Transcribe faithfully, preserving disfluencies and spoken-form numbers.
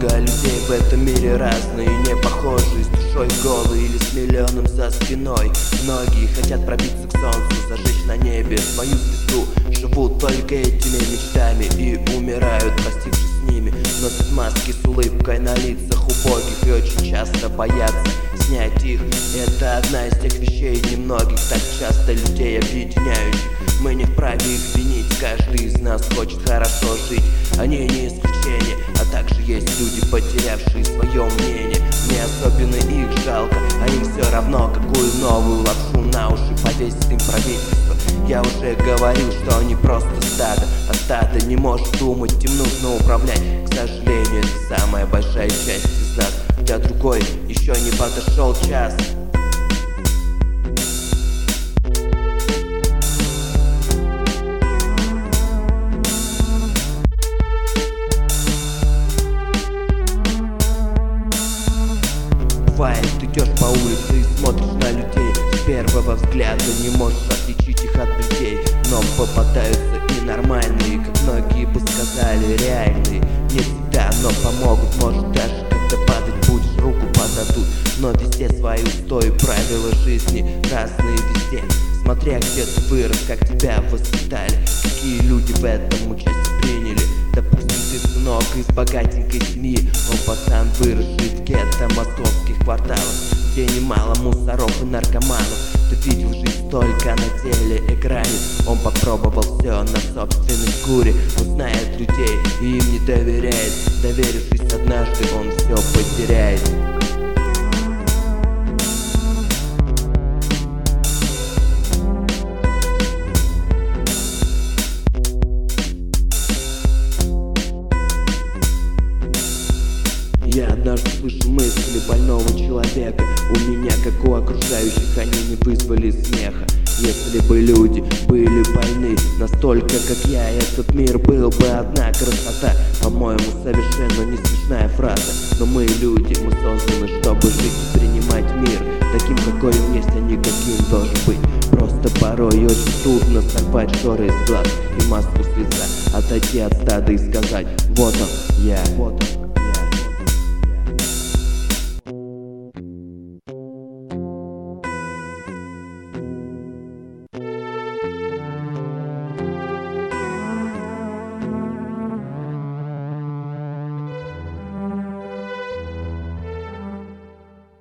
много людей в этом мире, разные, не похожие, с душой голые или с миллионом за спиной. Многие хотят пробиться к солнцу, зажечь на небе свою звезду. Живут только этими мечтами и умирают, простившись с ними. Носят маски с улыбкой на лицах убогих и очень часто боятся снять их. Это одна из тех вещей немногих, так часто людей объединяющих. Мы не вправе их винить, каждый из нас хочет хорошо жить. Они не исключение, а также есть люди, потерявшие свое мнение. Мне особенно их жалко, а им все равно, какую новую лапшу на уши повесит им правительство. Я уже говорил, что они просто стадо, а стадо не может думать, им нужно управлять. К сожалению, это самая большая часть из нас. Для другой еще не подошел час. Бывает, идешь по улице и смотришь на людей, с первого взгляда не можешь отличить их от людей. Но попадаются и нормальные, как многие бы сказали, реальные. Не всегда, но помогут, может даже когда падать будешь, руку подадут. Но везде свои устои, правила жизни разные везде. Смотря где ты вырос, как тебя воспитали, какие люди в этом участие приняли. Допустим, ты сынок из богатенькой семьи, он пацан, выросший в гетто московских кварталов, где немало мусоров и наркоманов. Ты видел жизнь только на телеэкране, он попробовал все на собственной шкуре. Он знает людей и им не доверяет, доверившись однажды, он все потеряет. Я однажды слышал мысли больного человека. У меня, как у окружающих, они не вызвали смеха. Если бы люди были больны настолько, как я, этот мир был бы одна красота. По-моему, совершенно не смешная фраза, но мы люди, мы созданы, чтобы жить и принимать мир таким, какой он есть, а не каким должен быть. Просто порой очень трудно сорвать шторы из глаз и маску с лица, отойти от стада и сказать: вот он, я, вот он.